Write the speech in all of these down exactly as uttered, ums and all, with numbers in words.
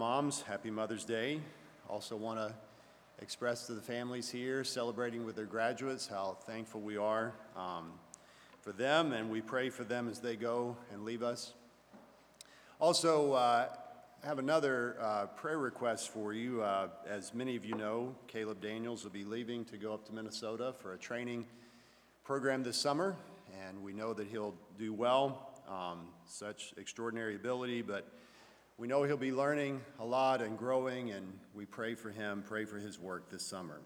moms, happy Mother's Day. Also want to express to the families here celebrating with their graduates how thankful we are um, for them, and we pray for them as they go and leave us. Also, uh, have another uh, prayer request for you. Uh, as many of you know, Caleb Daniels will be leaving to go up to Minnesota for a training program this summer, and we know that he'll do well. Um, such extraordinary ability, but we know he'll be learning a lot and growing, and we pray for him, pray for his work this summer.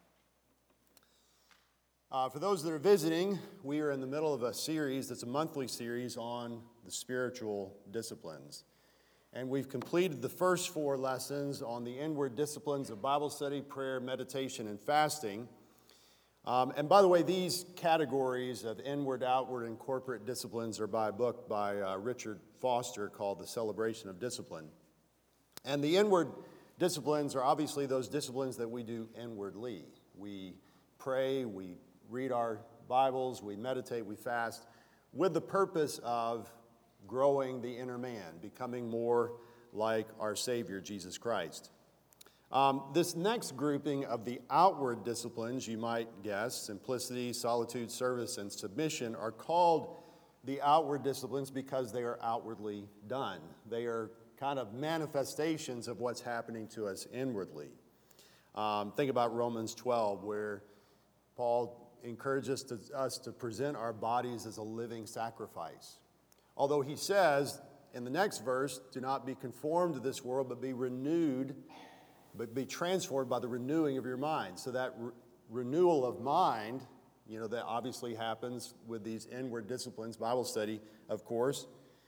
Uh, for those that are visiting, we are in the middle of a series that's a monthly series on the spiritual disciplines. And we've completed the first four lessons on the inward disciplines of Bible study, prayer, meditation, and fasting. Um, and by the way, these categories of inward, outward, and corporate disciplines are by a book by uh, Richard Foster called The Celebration of Discipline. And the inward disciplines are obviously those disciplines that we do inwardly. We pray, we read our Bibles, we meditate, we fast, with the purpose of growing the inner man, becoming more like our Savior, Jesus Christ. Um, this next grouping of the outward disciplines, you might guess, simplicity, solitude, service, and submission, are called the outward disciplines because they are outwardly done. They are kind of manifestations of what's happening to us inwardly. Um, think about Romans twelve, where Paul encourages to, us to present our bodies as a living sacrifice. Although he says in the next verse, do not be conformed to this world, but be renewed, but be transformed by the renewing of your mind. So that re- renewal of mind, you know, that obviously happens with these inward disciplines, Bible study, of course,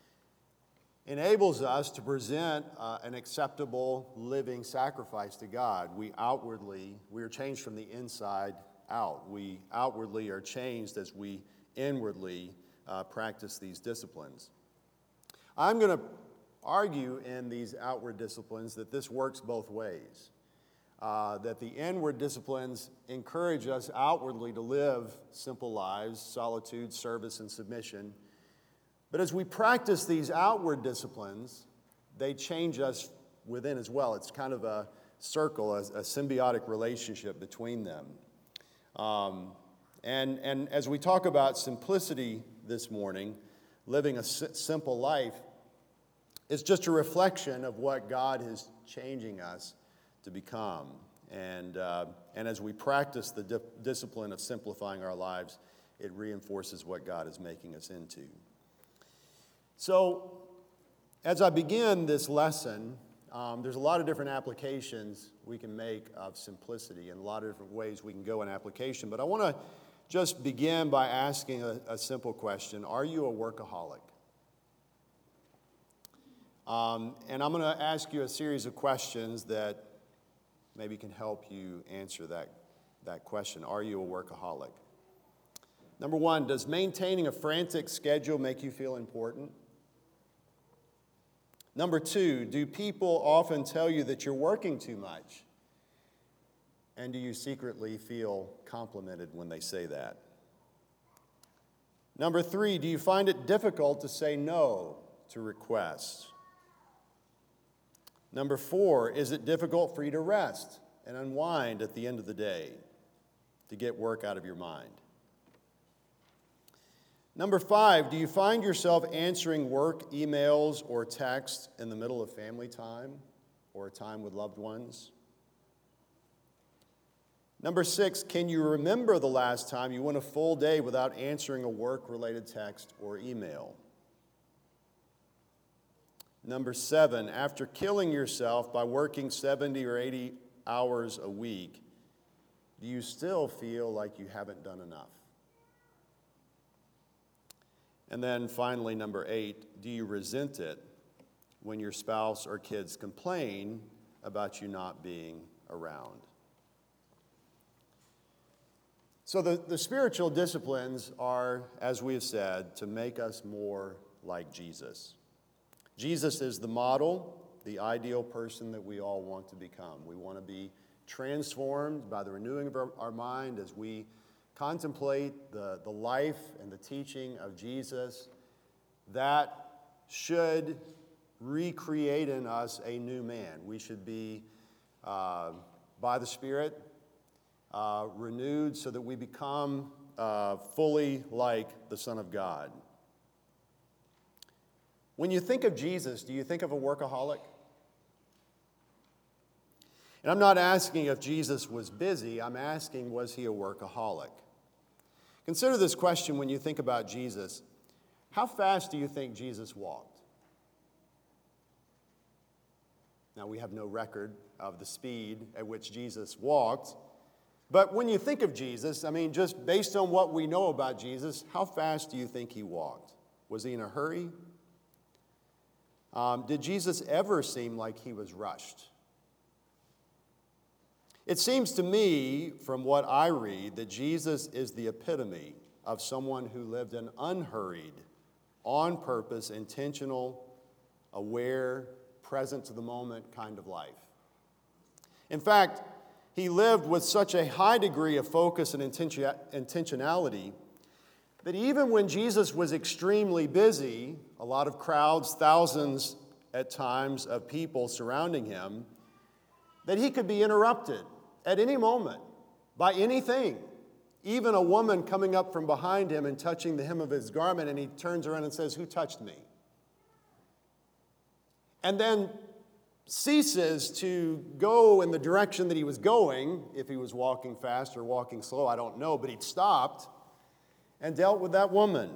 enables us to present uh, an acceptable living sacrifice to God. We outwardly, we are changed from the inside out. We outwardly are changed as we inwardly uh, practice these disciplines. I'm going to argue in these outward disciplines that this works both ways. Uh, that the inward disciplines encourage us outwardly to live simple lives, solitude, service, and submission. But as we practice these outward disciplines, they change us within as well. It's kind of a circle, a, a symbiotic relationship between them. Um, and, and as we talk about simplicity this morning, living a si- simple life, it's just a reflection of what God is changing us to become. And, uh, and as we practice the di- discipline of simplifying our lives, it reinforces what God is making us into. So, as I begin this lesson, um, there's a lot of different applications we can make of simplicity and a lot of different ways we can go in application. But I want to just begin by asking a, a simple question. Are you a workaholic? Um, and I'm going to ask you a series of questions that maybe can help you answer that, that question. Are you a workaholic? Number one, does maintaining a frantic schedule make you feel important? Number two, do people often tell you that you're working too much? And do you secretly feel complimented when they say that? Number three, do you find it difficult to say no to requests? Number four, is it difficult for you to rest and unwind at the end of the day to get work out of your mind? Number five, do you find yourself answering work emails or texts in the middle of family time or a time with loved ones? Number six, can you remember the last time you went a full day without answering a work-related text or email? Number seven, after killing yourself by working seventy or eighty hours a week, do you still feel like you haven't done enough? And then finally, number eight, do you resent it when your spouse or kids complain about you not being around? So the, the spiritual disciplines are, as we have said, to make us more like Jesus. Jesus is the model, the ideal person that we all want to become. We want to be transformed by the renewing of our, our mind as we contemplate the, the life and the teaching of Jesus. That should recreate in us a new man. We should be, uh, by the Spirit, uh, renewed so that we become uh, fully like the Son of God. When you think of Jesus, do you think of a workaholic? And I'm not asking if Jesus was busy. I'm asking, was he a workaholic? Consider this question when you think about Jesus. How fast do you think Jesus walked? Now, we have no record of the speed at which Jesus walked. But when you think of Jesus, I mean, just based on what we know about Jesus, how fast do you think he walked? Was he in a hurry? Um, did Jesus ever seem like he was rushed? It seems to me, from what I read, that Jesus is the epitome of someone who lived an unhurried, on purpose, intentional, aware, present to the moment kind of life. In fact, he lived with such a high degree of focus and intentionality that even when Jesus was extremely busy, a lot of crowds, thousands at times of people surrounding him, that he could be interrupted at any moment by anything. Even a woman coming up from behind him and touching the hem of his garment, and he turns around and says, "Who touched me?" And then ceases to go in the direction that he was going. If he was walking fast or walking slow, I don't know, but he'd stopped and dealt with that woman.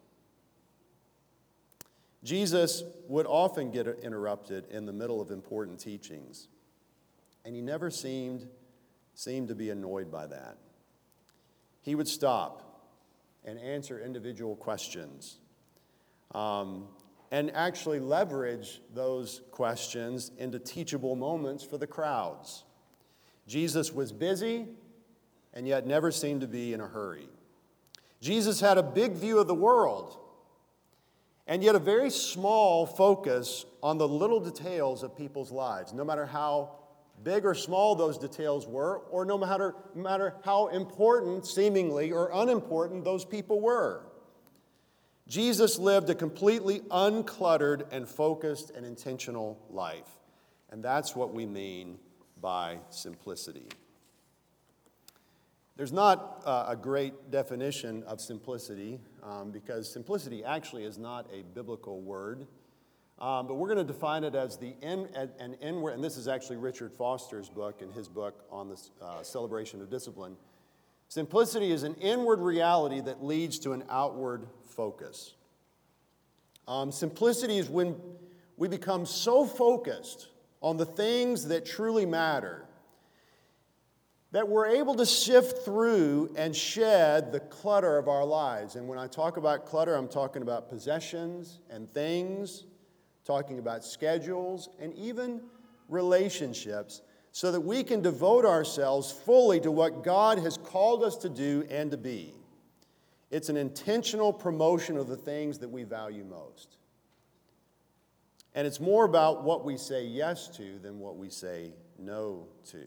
Jesus would often get interrupted in the middle of important teachings, and he never seemed, seemed to be annoyed by that. He would stop and answer individual questions um, and actually leverage those questions into teachable moments for the crowds. Jesus was busy and yet never seemed to be in a hurry. Jesus had a big view of the world and yet a very small focus on the little details of people's lives, no matter how big or small those details were, or no matter, no matter how important, seemingly, or unimportant those people were. Jesus lived a completely uncluttered and focused and intentional life. And that's what we mean by simplicity. There's not uh, a great definition of simplicity um, because simplicity actually is not a biblical word. Um, but we're going to define it as the in, an inward, and this is actually Richard Foster's book and his book on the uh, celebration of discipline. Simplicity is an inward reality that leads to an outward focus. Um, simplicity is when we become so focused on the things that truly matter that we're able to sift through and shed the clutter of our lives. And when I talk about clutter, I'm talking about possessions and things, talking about schedules, and even relationships, so that we can devote ourselves fully to what God has called us to do and to be. It's an intentional promotion of the things that we value most. And it's more about what we say yes to than what we say no to.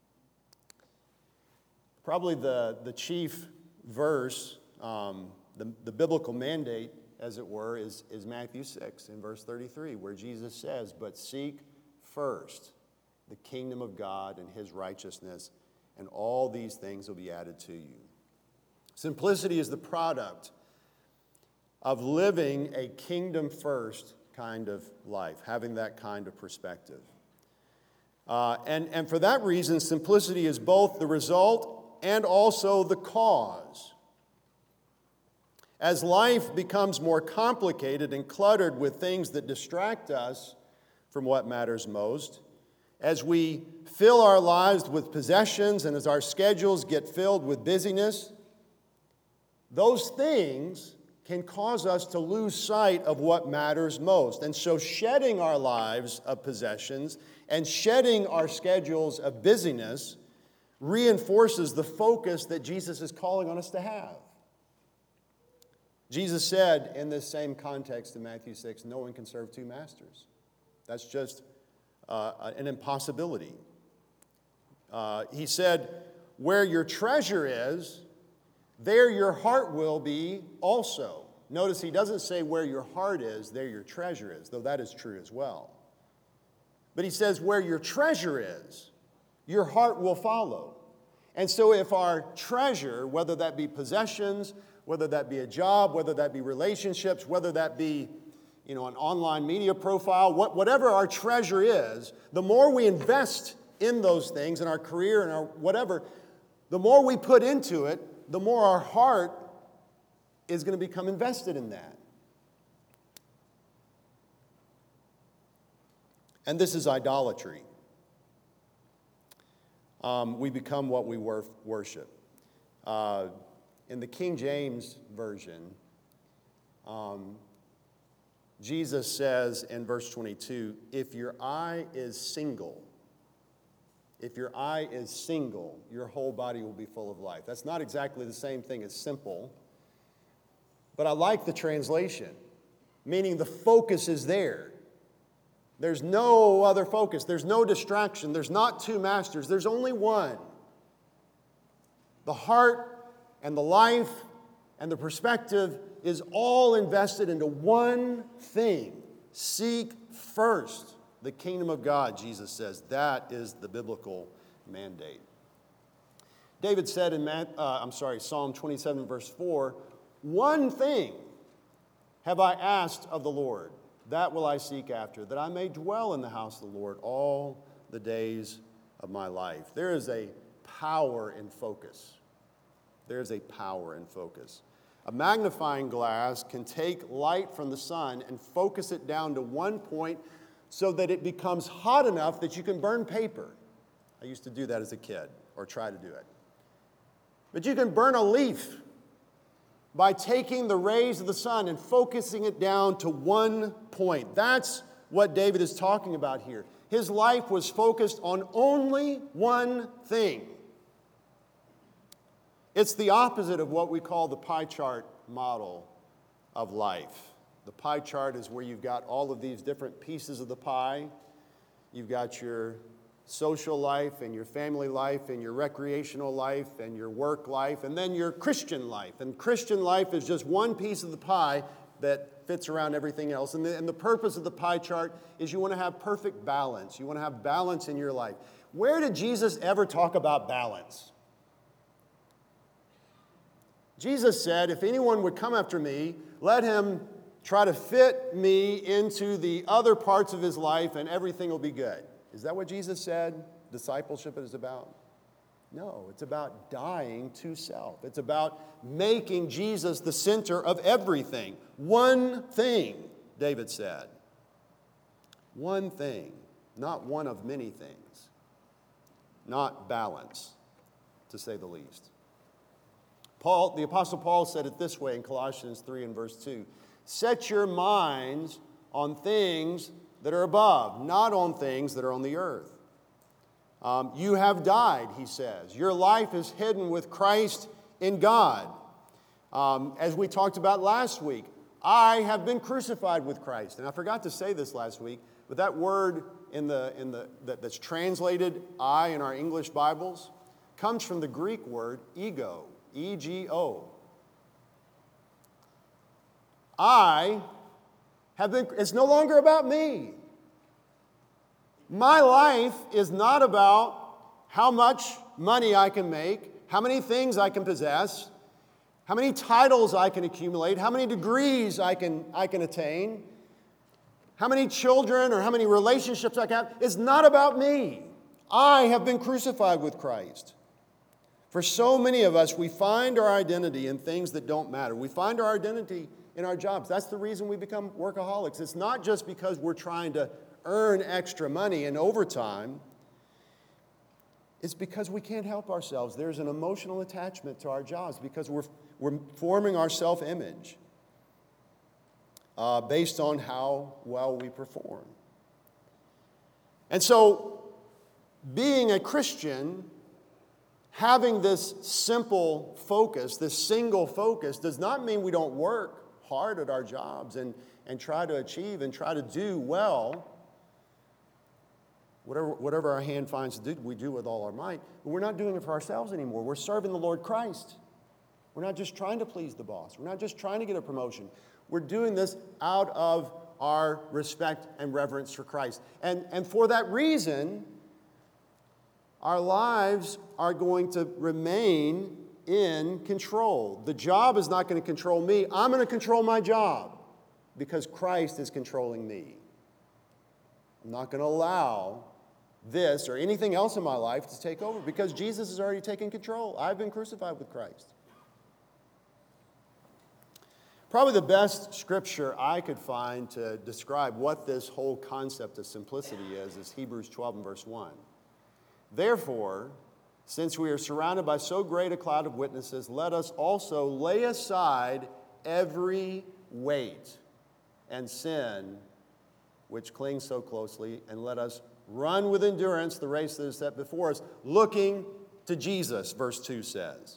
Probably the, the chief verse, um, the, the biblical mandate, as it were, is, is Matthew six in verse thirty-three, where Jesus says, "But seek first the kingdom of God and his righteousness, and all these things will be added to you." Simplicity is the product of living a kingdom-first kind of life, having that kind of perspective. Uh, and, and for that reason, simplicity is both the result and also the cause. As life becomes more complicated and cluttered with things that distract us from what matters most, as we fill our lives with possessions and as our schedules get filled with busyness, those things can cause us to lose sight of what matters most. And so shedding our lives of possessions and shedding our schedules of busyness reinforces the focus that Jesus is calling on us to have. Jesus said in this same context in Matthew six, no one can serve two masters. That's just uh, an impossibility. Uh, he said, where your treasure is, there your heart will be also. Notice he doesn't say where your heart is, there your treasure is, though that is true as well. But he says where your treasure is, your heart will follow. And so if our treasure, whether that be possessions, whether that be a job, whether that be relationships, whether that be, you know, an online media profile, what, whatever our treasure is, the more we invest in those things, in our career and our whatever, the more we put into it, the more our heart is going to become invested in that. And this is idolatry. Um, we become what we wor- worship. Uh, in the King James Version, um, Jesus says in verse twenty-two, if your eye is single, if your eye is single, your whole body will be full of life. That's not exactly the same thing as simple, but I like the translation, meaning the focus is there. There's no other focus. There's no distraction. There's not two masters. There's only one. The heart and the life and the perspective is all invested into one thing. Seek first the kingdom of God, Jesus says. That is the biblical mandate. David said in uh, I'm sorry, Psalm twenty-seven, verse four, one thing have I asked of the Lord, that will I seek after, that I may dwell in the house of the Lord all the days of my life. There is a power in focus. There is a power in focus. A magnifying glass can take light from the sun and focus it down to one point so that it becomes hot enough that you can burn paper. I used to do that as a kid, or try to do it. But you can burn a leaf by taking the rays of the sun and focusing it down to one point. That's what David is talking about here. His life was focused on only one thing. It's the opposite of what we call the pie chart model of life. The pie chart is where you've got all of these different pieces of the pie. You've got your social life and your family life and your recreational life and your work life and then your Christian life. And Christian life is just one piece of the pie that fits around everything else. And the, and the purpose of the pie chart is you want to have perfect balance. You want to have balance in your life. Where did Jesus ever talk about balance? Jesus said, if anyone would come after me, let him try to fit me into the other parts of his life and everything will be good. Is that what Jesus said discipleship is about? No, it's about dying to self. It's about making Jesus the center of everything. One thing, David said. One thing, not one of many things. Not balance, to say the least. Paul, the Apostle Paul said it this way in Colossians three and verse two. Set your minds on things that are above, not on things that are on the earth. Um, you have died, he says. Your life is hidden with Christ in God. Um, as we talked about last week, I have been crucified with Christ. And I forgot to say this last week, but that word in the, in the, that, that's translated I in our English Bibles comes from the Greek word ego, E G O. I have been, it's no longer about me. My life is not about how much money I can make, how many things I can possess, how many titles I can accumulate, how many degrees I can, I can attain, how many children or how many relationships I can have. It's not about me. I have been crucified with Christ. For so many of us, we find our identity in things that don't matter. We find our identity in our jobs. That's the reason we become workaholics. It's not just because we're trying to earn extra money and overtime. It's because we can't help ourselves. There's an emotional attachment to our jobs because we're, we're forming our self-image uh, based on how well we perform. And so, being a Christian, having this simple focus, this single focus, does not mean we don't work hard at our jobs and, and try to achieve and try to do well. Whatever, whatever our hand finds to do, we do with all our might. But we're not doing it for ourselves anymore. We're serving the Lord Christ. We're not just trying to please the boss. We're not just trying to get a promotion. We're doing this out of our respect and reverence for Christ. And, and for that reason, our lives are going to remain in control. The job is not going to control me. I'm going to control my job because Christ is controlling me. I'm not going to allow this or anything else in my life to take over because Jesus has already taken control. I've been crucified with Christ. Probably the best scripture I could find to describe what this whole concept of simplicity is is Hebrews twelve and verse one. Therefore, since we are surrounded by so great a cloud of witnesses, let us also lay aside every weight and sin which clings so closely, and let us run with endurance the race that is set before us, looking to Jesus, verse two says.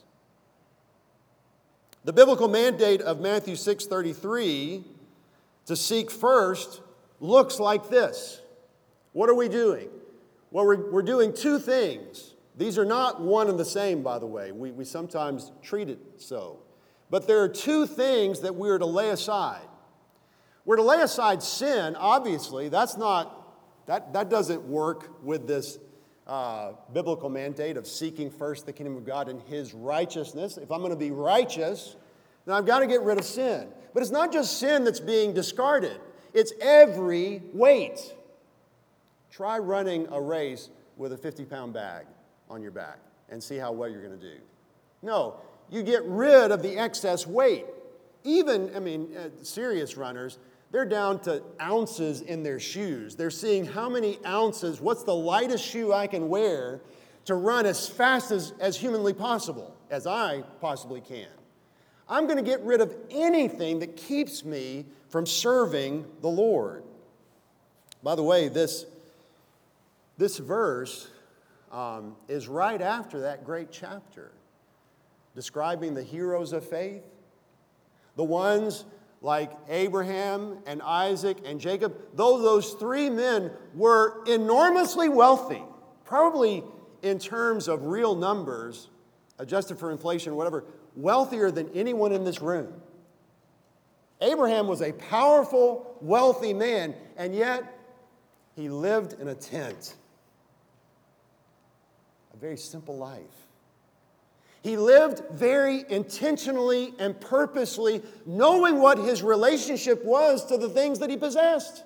The biblical mandate of Matthew six thirty-three to seek first looks like this. What are we doing? Well, we're, we're doing two things. These are not one and the same, by the way. We, we sometimes treat it so. But there are two things that we are to lay aside. We're to lay aside sin, obviously. That's not, that, that doesn't work with this uh, biblical mandate of seeking first the kingdom of God and His righteousness. If I'm going to be righteous, then I've got to get rid of sin. But it's not just sin that's being discarded. It's every weight. Try running a race with a fifty-pound bag on your back and see how well you're going to do. No, you get rid of the excess weight. Even, I mean, uh, serious runners, they're down to ounces in their shoes. They're seeing how many ounces, what's the lightest shoe I can wear to run as fast as, as humanly possible, as I possibly can. I'm going to get rid of anything that keeps me from serving the Lord. By the way, this, this verse um, is right after that great chapter describing the heroes of faith, the ones like Abraham and Isaac and Jacob. Though those three men were enormously wealthy, probably in terms of real numbers, adjusted for inflation or whatever, wealthier than anyone in this room. Abraham was a powerful, wealthy man, and yet he lived in a tent. A very simple life. He lived very intentionally and purposely, knowing what his relationship was to the things that he possessed.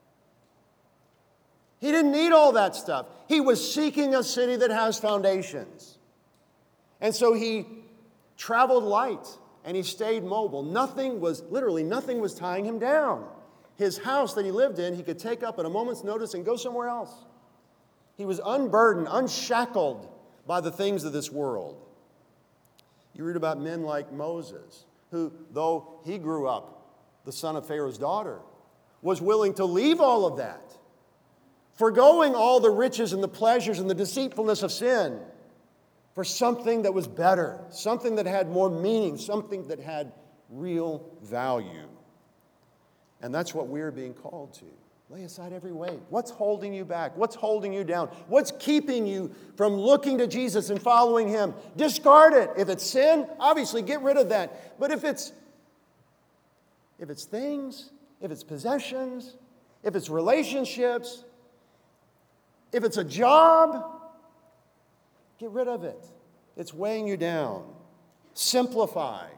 He didn't need all that stuff. He was seeking a city that has foundations. And so he traveled light and he stayed mobile. Nothing was, literally nothing was tying him down. His house that he lived in, he could take up at a moment's notice and go somewhere else. He was unburdened, unshackled by the things of this world. You read about men like Moses, who, though he grew up the son of Pharaoh's daughter, was willing to leave all of that, forgoing all the riches and the pleasures and the deceitfulness of sin for something that was better, something that had more meaning, something that had real value. And that's what we're being called to. Lay aside every weight. What's holding you back? What's holding you down? What's keeping you from looking to Jesus and following Him? Discard it. If it's sin, obviously get rid of that. But if it's, if it's things, if it's possessions, if it's relationships, if it's a job, get rid of it. It's weighing you down. Simplify.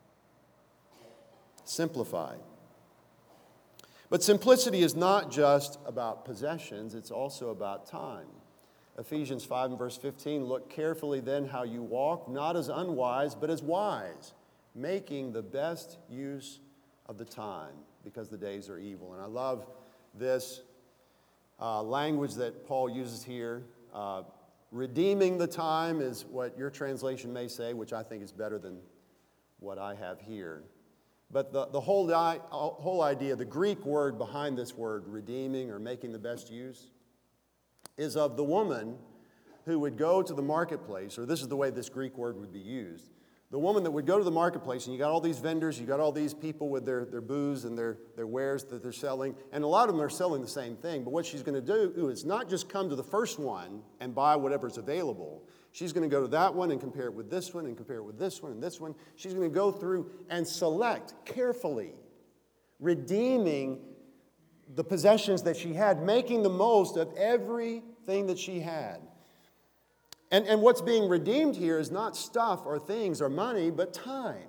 Simplify. But simplicity is not just about possessions, it's also about time. Ephesians five and verse fifteen, look carefully then how you walk, not as unwise, but as wise, making the best use of the time, because the days are evil. And I love this uh, language that Paul uses here. Uh, redeeming the time is what your translation may say, which I think is better than what I have here. But the, the whole, whole idea, the Greek word behind this word, redeeming or making the best use, is of the woman who would go to the marketplace, or this is the way this Greek word would be used. The woman that would go to the marketplace, and you got all these vendors, you got all these people with their, their booths and their, their wares that they're selling, and a lot of them are selling the same thing. But what she's going to do is not just come to the first one and buy whatever's available. She's going to go to that one and compare it with this one and compare it with this one and this one. She's going to go through and select carefully, redeeming the possessions that she had, making the most of everything that she had. And, and what's being redeemed here is not stuff or things or money, but time.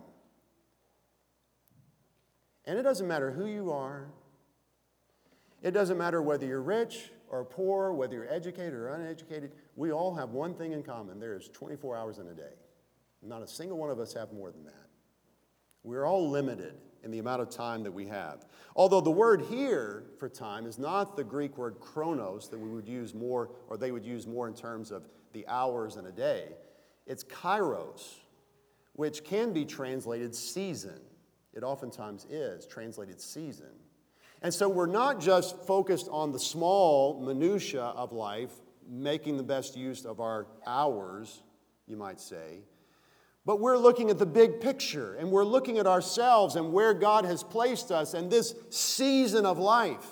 And it doesn't matter who you are. It doesn't matter whether you're rich or poor, whether you're educated or uneducated. We all have one thing in common. There's twenty-four hours in a day. Not a single one of us have more than that. We're all limited in the amount of time that we have. Although the word here for time is not the Greek word chronos that we would use more, or they would use more in terms of the hours in a day. It's kairos, which can be translated season. It oftentimes is translated season. And so we're not just focused on the small minutia of life, making the best use of our hours, you might say, but we're looking at the big picture, and we're looking at ourselves and where God has placed us in this season of life.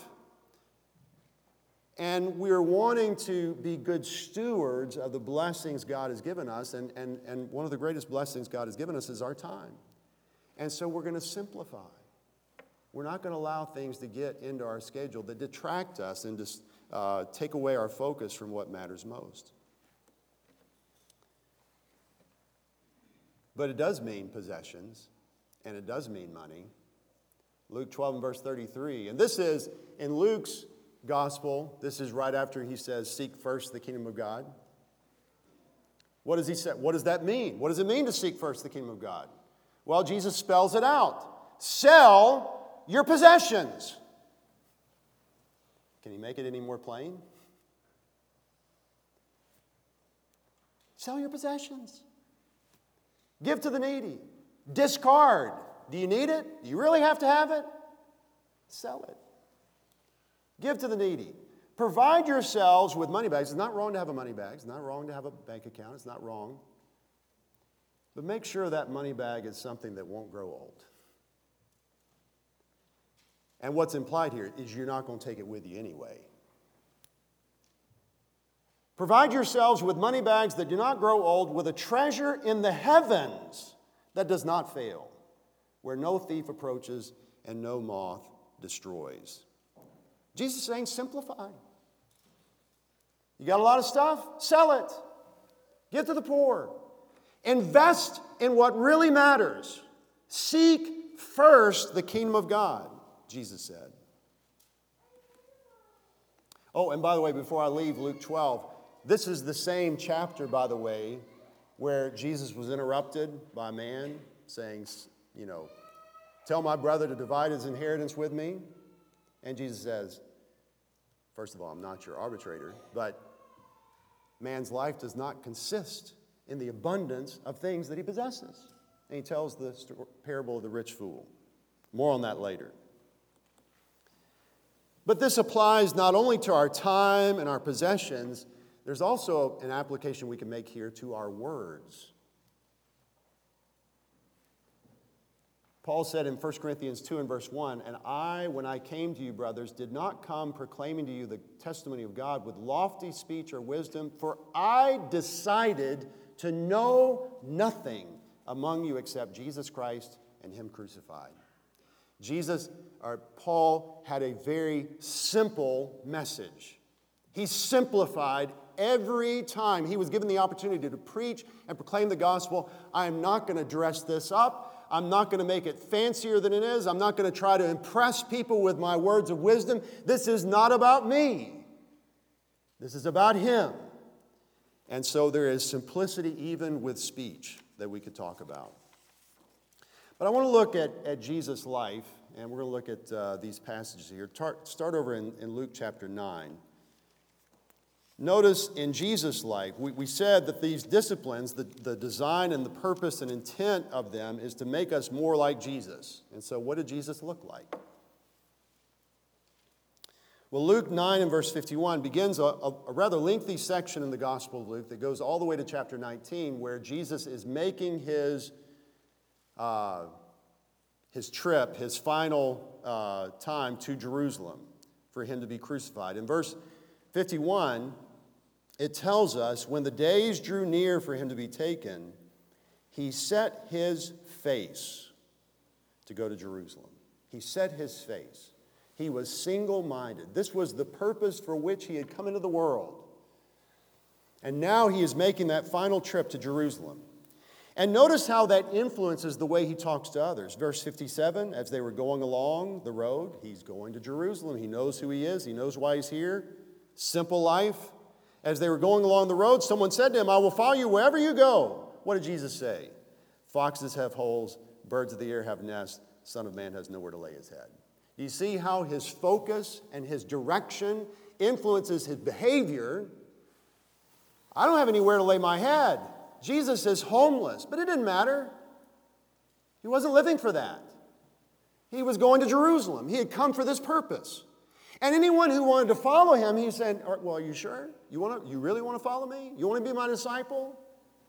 And we're wanting to be good stewards of the blessings God has given us. And, and, and one of the greatest blessings God has given us is our time. And so we're going to simplify. We're not going to allow things to get into our schedule that detract us and just uh, take away our focus from what matters most. But it does mean possessions, and it does mean money. Luke twelve and verse thirty-three. And this is in Luke's gospel. This is right after he says, seek first the kingdom of God. What does he say? What does that mean? What does it mean to seek first the kingdom of God? Well, Jesus spells it out. Sell your possessions. Can he make it any more plain? Sell your possessions. Give to the needy. Discard. Do you need it? Do you really have to have it? Sell it. Give to the needy. Provide yourselves with money bags. It's not wrong to have a money bag. It's not wrong to have a bank account. It's not wrong. But make sure that money bag is something that won't grow old. And what's implied here is you're not going to take it with you anyway. Provide yourselves with money bags that do not grow old, with a treasure in the heavens that does not fail, where no thief approaches and no moth destroys. Jesus is saying, simplify. You got a lot of stuff? Sell it. Give to the poor. Invest in what really matters. Seek first the kingdom of God, Jesus said. Oh, and by the way, before I leave Luke twelve, this is the same chapter, by the way, where Jesus was interrupted by a man saying, you know, tell my brother to divide his inheritance with me. And Jesus says, first of all, I'm not your arbitrator, but man's life does not consist in the abundance of things that he possesses. And he tells the parable of the rich fool. More on that later. But this applies not only to our time and our possessions, there's also an application we can make here to our words. Paul said in First Corinthians two and verse one, and I, when I came to you, brothers, did not come proclaiming to you the testimony of God with lofty speech or wisdom, for I decided to know nothing among you except Jesus Christ and Him crucified. Jesus, or Paul, had a very simple message. He simplified every time he was given the opportunity to preach and proclaim the gospel. I am not going to dress this up. I'm not going to make it fancier than it is. I'm not going to try to impress people with my words of wisdom. This is not about me. This is about Him. And so there is simplicity even with speech that we could talk about. But I want to look at, at Jesus' life, and we're going to look at uh, these passages here. Tar- start over in, in Luke chapter nine. Notice in Jesus' life, we, we said that these disciplines, the, the design and the purpose and intent of them is to make us more like Jesus. And so what did Jesus look like? Well, Luke nine and verse fifty-one begins a, a, a rather lengthy section in the Gospel of Luke that goes all the way to chapter nineteen, where Jesus is making his uh, his trip, his final uh, time to Jerusalem for him to be crucified. In verse fifty-one, it tells us, when the days drew near for him to be taken, he set his face to go to Jerusalem. He set his face. He was single-minded. This was the purpose for which he had come into the world. And now he is making that final trip to Jerusalem. And notice how that influences the way he talks to others. Verse fifty-seven, as they were going along the road, he's going to Jerusalem. He knows who he is. He knows why he's here. Simple life. As they were going along the road, someone said to him, "I will follow you wherever you go." What did Jesus say? Foxes have holes, birds of the air have nests, Son of Man has nowhere to lay his head. Do you see how his focus and his direction influences his behavior? I don't have anywhere to lay my head. Jesus is homeless, but it didn't matter. He wasn't living for that. He was going to Jerusalem. He had come for this purpose. And anyone who wanted to follow him, he said, "Well, are you sure? You want to, you really want to follow me? You want to be my disciple?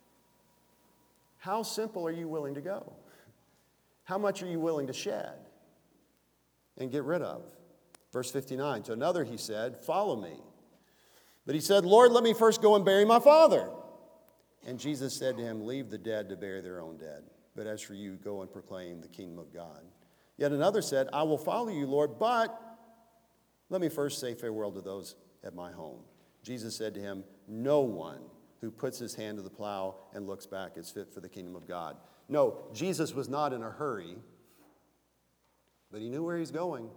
How simple are you willing to go? How much are you willing to shed and get rid of?" Verse fifty-nine, to another he said, "Follow me." But he said, "Lord, let me first go and bury my father." And Jesus said to him, "Leave the dead to bury their own dead. But as for you, go and proclaim the kingdom of God." Yet another said, "I will follow you, Lord, but let me first say farewell to those at my home." Jesus said to him, "No one who puts his hand to the plow and looks back is fit for the kingdom of God." No, Jesus was not in a hurry, but he knew where he's going.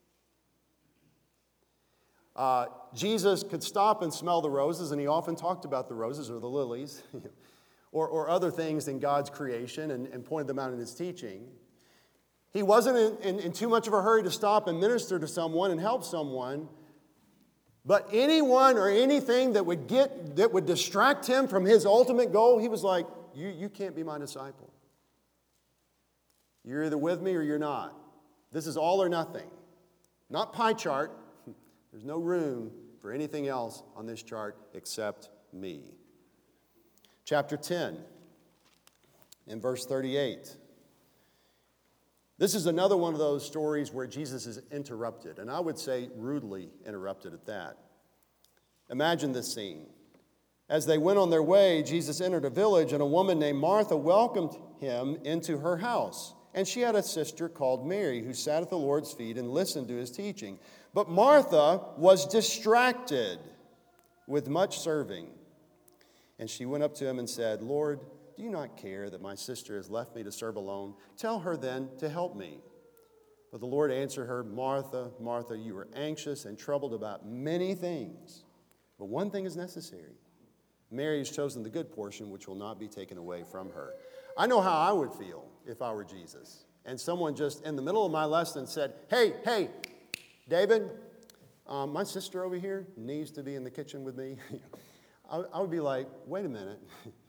Uh, Jesus could stop and smell the roses, and he often talked about the roses or the lilies or, or other things in God's creation and, and pointed them out in his teaching. He wasn't in, in, in too much of a hurry to stop and minister to someone and help someone, but anyone or anything that would get that would distract him from his ultimate goal, he was like, you, you can't be my disciple. You're either with me or you're not. This is all or nothing. Not pie chart. There's no room for anything else on this chart except me. Chapter ten, in verse thirty-eight. This is another one of those stories where Jesus is interrupted, and I would say rudely interrupted at that. Imagine this scene. As they went on their way, Jesus entered a village, and a woman named Martha welcomed him into her house. And she had a sister called Mary, who sat at the Lord's feet and listened to his teaching. But Martha was distracted with much serving. And she went up to him and said, "Lord, do you not care that my sister has left me to serve alone? Tell her then to help me." But the Lord answered her, "Martha, Martha, you are anxious and troubled about many things, but one thing is necessary. Mary has chosen the good portion, which will not be taken away from her." I know how I would feel if I were Jesus, and someone just in the middle of my lesson said, "Hey, hey, David, um, my sister over here needs to be in the kitchen with me." I, I would be like, "Wait a minute.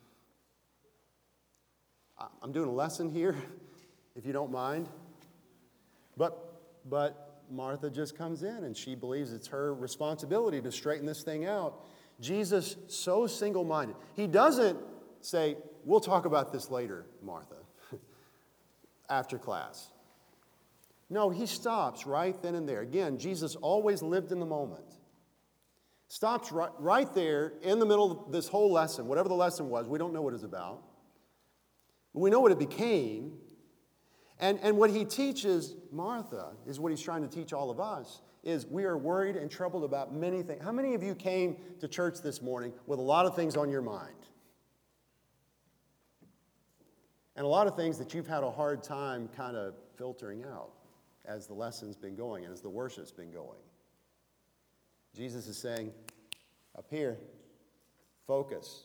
I'm doing a lesson here, if you don't mind." But, but Martha just comes in, and she believes it's her responsibility to straighten this thing out. Jesus, so single-minded. He doesn't say, "We'll talk about this later, Martha, after class." No, he stops right then and there. Again, Jesus always lived in the moment. Stops right, right there in the middle of this whole lesson, whatever the lesson was. We don't know what it's about. But we know what it became. And, and what he teaches Martha is what he's trying to teach all of us, is we are worried and troubled about many things. How many of you came to church this morning with a lot of things on your mind? And a lot of things that you've had a hard time kind of filtering out as the lesson's been going and as the worship's been going. Jesus is saying, up here, focus.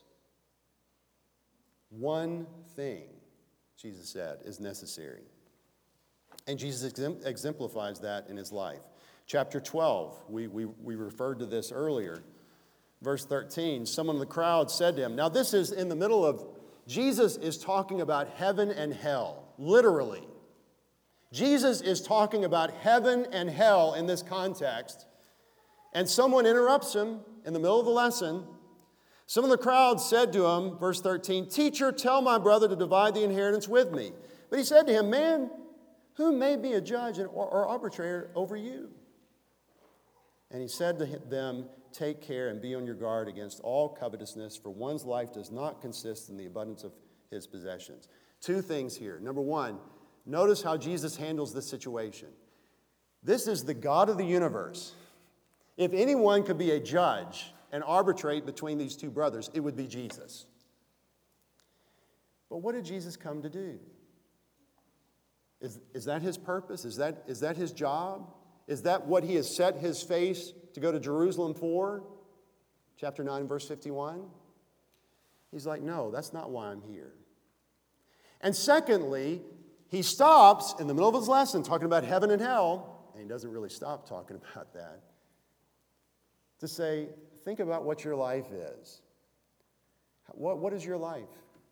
One thing, Jesus said, is necessary. And Jesus exemplifies that in his life. Chapter twelve, we, we, we referred to this earlier. Verse thirteen, someone in the crowd said to him, now this is in the middle of, Jesus is talking about heaven and hell, literally. Jesus is talking about heaven and hell in this context. And someone interrupts him in the middle of the lesson. Some of the crowd said to him, verse thirteen, "Teacher, tell my brother to divide the inheritance with me." But he said to him, man, who made me a judge or, or arbitrator over you? And he said to them, take care and be on your guard against all covetousness, for one's life does not consist in the abundance of his possessions. Two things here. Number one, notice how Jesus handles this situation. This is the God of the universe. If anyone could be a judge and arbitrate between these two brothers, it would be Jesus. But what did Jesus come to do? Is, is that his purpose? Is that, is that his job? Is that what he has set his face to go to Jerusalem for? Chapter nine, verse fifty-one. He's like, no, that's not why I'm here. And secondly, he stops in the middle of his lesson talking about heaven and hell, and he doesn't really stop talking about that, to say, think about what your life is. What, what is your life?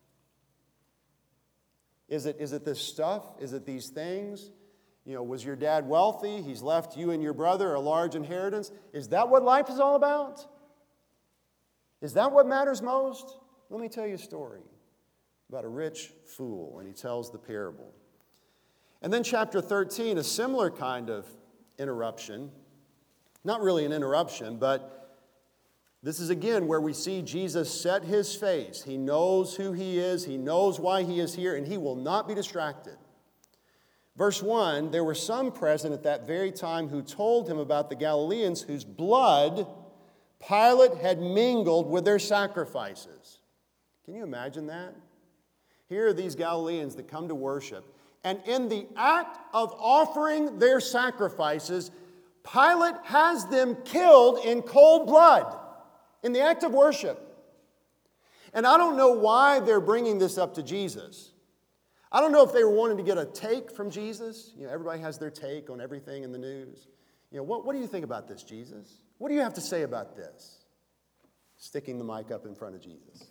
Is it, is it this stuff? Is it these things? You know, was your dad wealthy? He's left you and your brother a large inheritance. Is that what life is all about? Is that what matters most? Let me tell you a story about a rich fool, and he tells the parable. And then chapter thirteen, a similar kind of interruption. Not really an interruption, but this is again where we see Jesus set his face. He knows who he is. He knows why he is here, and he will not be distracted. Verse one, there were some present at that very time who told him about the Galileans whose blood Pilate had mingled with their sacrifices. Can you imagine that? Here are these Galileans that come to worship, and in the act of offering their sacrifices, Pilate has them killed in cold blood. In the act of worship. And I don't know why they're bringing this up to Jesus. I don't know if they were wanting to get a take from Jesus. You know, everybody has their take on everything in the news. You know, what, what do you think about this, Jesus? What do you have to say about this? Sticking the mic up in front of Jesus.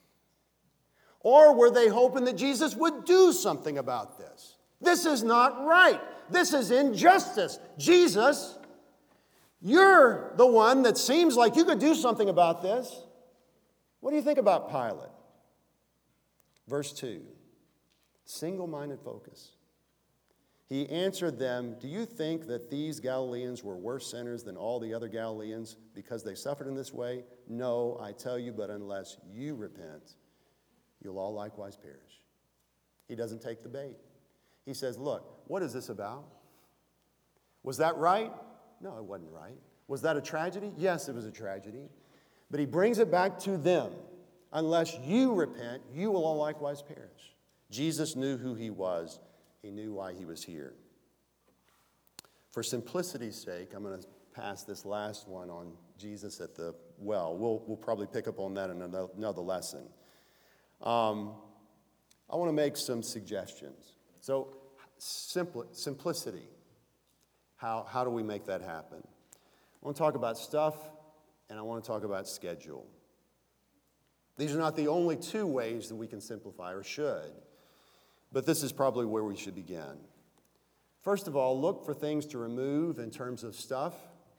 Or were they hoping that Jesus would do something about this? This is not right. This is injustice. Jesus, you're the one that seems like you could do something about this. What do you think about Pilate? Verse two, single-minded focus. He answered them, do you think that these Galileans were worse sinners than all the other Galileans because they suffered in this way? No, I tell you, but unless you repent, you'll all likewise perish. He doesn't take the bait. He says, look, what is this about? Was that right? No, it wasn't right. Was that a tragedy? Yes, it was a tragedy. But he brings it back to them. Unless you repent, you will all likewise perish. Jesus knew who he was. He knew why he was here. For simplicity's sake, I'm going to pass this last one on Jesus at the well. We'll, we'll probably pick up on that in another, another lesson. Um, I want to make some suggestions. So, simpli- simplicity. How, how do we make that happen? I want to talk about stuff, and I want to talk about schedule. These are not the only two ways that we can simplify, or should, but this is probably where we should begin. First of all, look for things to remove in terms of stuff,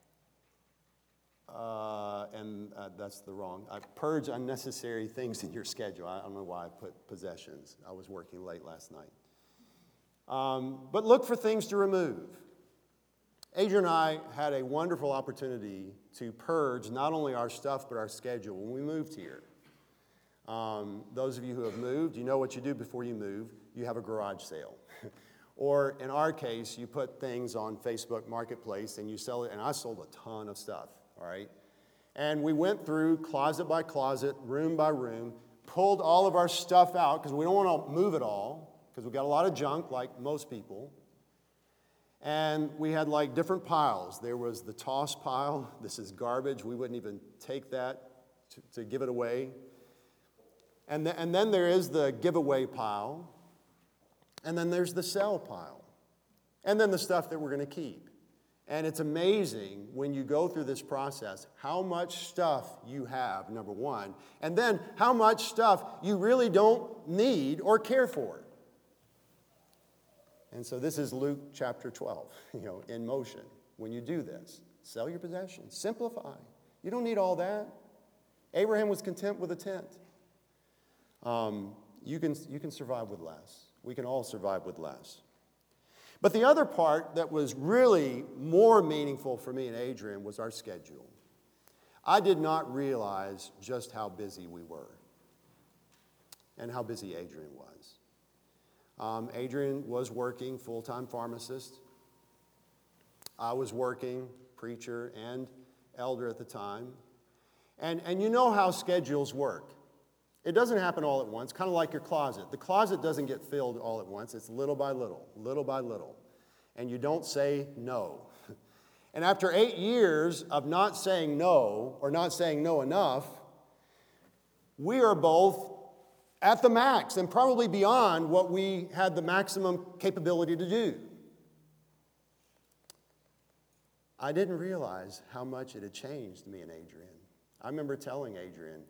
uh, and uh, that's the wrong. I purge unnecessary things in your schedule. I don't know why I put possessions. I was working late last night. Um, but look for things to remove. Adrian and I had a wonderful opportunity to purge not only our stuff but our schedule when we moved here. Um, those of you who have moved, you know what you do before you move. You have a garage sale. Or in our case, you put things on Facebook Marketplace and you sell it, and I sold a ton of stuff, all right? And we went through closet by closet, room by room, pulled all of our stuff out because we don't want to move it all because we've got a lot of junk like most people. And we had like different piles. There was the toss pile. This is garbage. We wouldn't even take that to, to give it away. And, the, and then there is the giveaway pile. And then there's the sell pile. And then the stuff that we're going to keep. And it's amazing when you go through this process how much stuff you have, number one. And then how much stuff you really don't need or care for. And so this is Luke chapter twelve, you know, in motion. When you do this, sell your possessions, simplify. You don't need all that. Abraham was content with a tent. Um, you can, you can survive with less. We can all survive with less. But the other part that was really more meaningful for me and Adrian was our schedule. I did not realize just how busy we were and how busy Adrian was. Um, Adrian was working full-time pharmacist. I was working preacher and elder at the time. And, and you know how schedules work. It doesn't happen all at once, kind of like your closet. The closet doesn't get filled all at once. It's little by little, little by little. And you don't say no. And after eight years of not saying no, or not saying no enough, we are both at the max and probably beyond what we had the maximum capability to do. I didn't realize how much it had changed me and Adrian. I remember telling Adrian,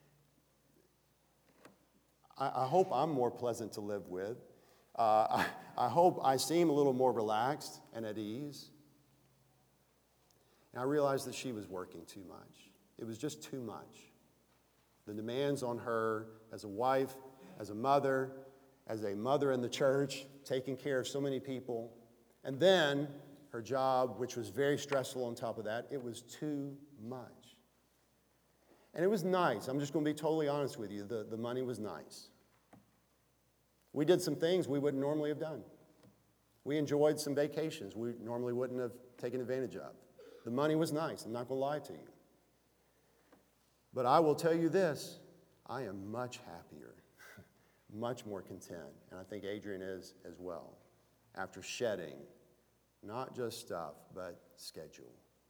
I, I hope I'm more pleasant to live with. Uh, I, I hope I seem a little more relaxed and at ease. And I realized that she was working too much. It was just too much. The demands on her as a wife, as a mother, as a mother in the church, taking care of so many people. And then her job, which was very stressful on top of that, it was too much. And it was nice. I'm just going to be totally honest with you. The, the money was nice. We did some things we wouldn't normally have done. We enjoyed some vacations we normally wouldn't have taken advantage of. The money was nice. I'm not going to lie to you. But I will tell you this, I am much happier, much more content, and I think Adrian is as well, after shedding not just stuff, but schedule.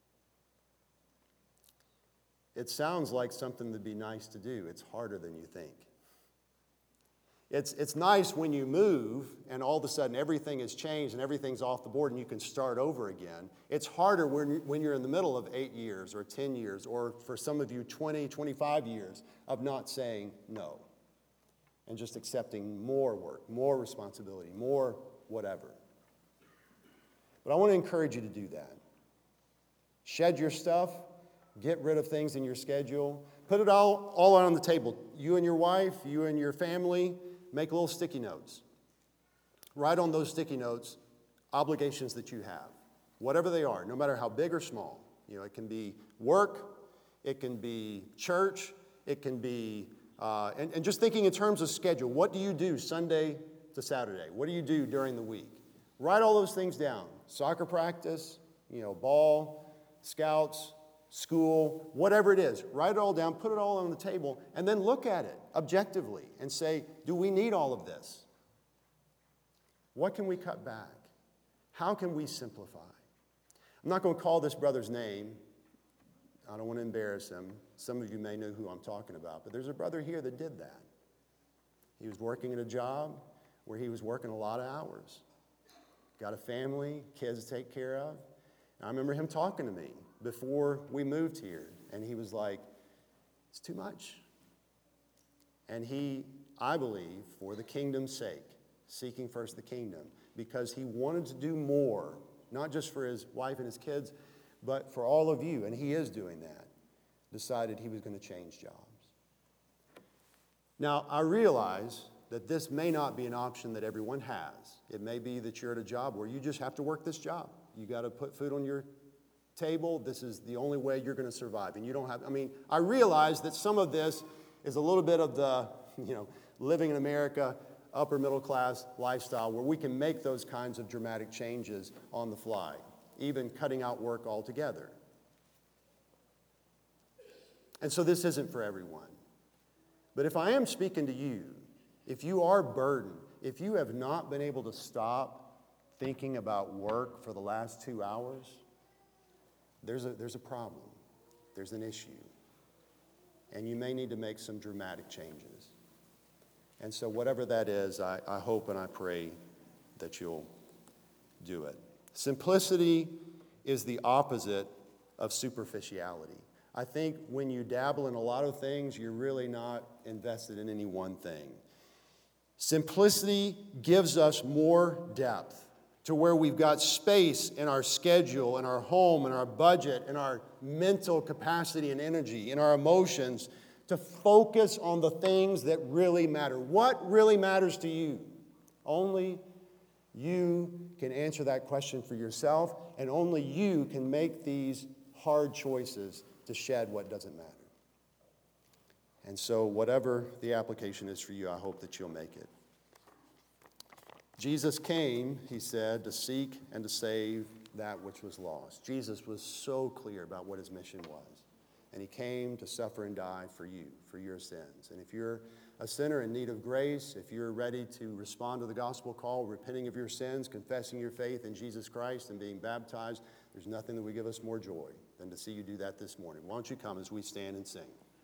It sounds like something that'd be nice to do. It's harder than you think. It's, it's nice when you move and all of a sudden everything has changed and everything's off the board and you can start over again. It's harder when, when you're in the middle of eight years or ten years or for some of you twenty, twenty-five years of not saying no and just accepting more work, more responsibility, more whatever. But I want to encourage you to do that. Shed your stuff. Get rid of things in your schedule. Put it all, all out on the table. You and your wife, you and your family, make little sticky notes. Write on those sticky notes obligations that you have, whatever they are, no matter how big or small. You know, it can be work, it can be church, it can be, uh, and, and just thinking in terms of schedule. What do you do Sunday to Saturday? What do you do during the week? Write all those things down. Soccer practice, you know, ball, scouts, school, whatever it is, write it all down, put it all on the table, and then look at it objectively and say, do we need all of this? What can we cut back? How can we simplify? I'm not going to call this brother's name. I don't want to embarrass him. Some of you may know who I'm talking about, but there's a brother here that did that. He was working at a job where he was working a lot of hours. Got a family, kids to take care of. And I remember him talking to me before we moved here, and he was like, it's too much. And he, I believe, for the kingdom's sake, seeking first the kingdom, because he wanted to do more, not just for his wife and his kids, but for all of you, and he is doing that, decided he was going to change jobs. Now, I realize that this may not be an option that everyone has. It may be that you're at a job where you just have to work this job. You got to put food on your table. This is the only way you're going to survive. And you don't have, I mean, I realize that some of this is a little bit of the, you know, living in America, upper middle class lifestyle where we can make those kinds of dramatic changes on the fly, even cutting out work altogether. And so this isn't for everyone. But if I am speaking to you, if you are burdened, if you have not been able to stop thinking about work for the last two hours, there's a, there's a problem. There's an issue. And you may need to make some dramatic changes. And so whatever that is, I, I hope and I pray that you'll do it. Simplicity is the opposite of superficiality. I think when you dabble in a lot of things, you're really not invested in any one thing. Simplicity gives us more depth to where we've got space in our schedule, in our home, in our budget, in our mental capacity and energy, in our emotions, to focus on the things that really matter. What really matters to you? Only you can answer that question for yourself, and only you can make these hard choices to shed what doesn't matter. And so whatever the application is for you, I hope that you'll make it. Jesus came, he said, to seek and to save that which was lost. Jesus was so clear about what his mission was. And he came to suffer and die for you, for your sins. And if you're a sinner in need of grace, if you're ready to respond to the gospel call, repenting of your sins, confessing your faith in Jesus Christ and being baptized, there's nothing that would give us more joy than to see you do that this morning. Why don't you come as we stand and sing?